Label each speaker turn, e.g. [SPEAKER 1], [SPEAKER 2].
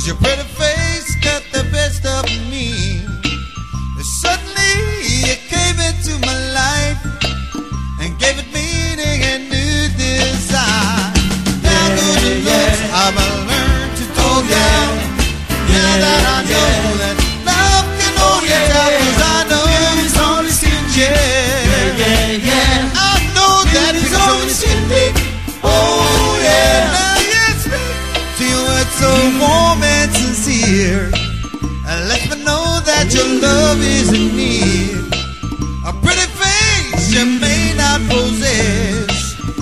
[SPEAKER 1] 'cause your pretty face got the best of me. Suddenly you came into my life and gave it meaning and new desire. Now good looks I've learned to do that. Now that I know that love can only tell, 'cause I know it's only skin deep. I know that it's only skin deep. Oh yeah, now you speak to your words so warm and sincere, and let me know that your love is in need. A pretty face you may not possess,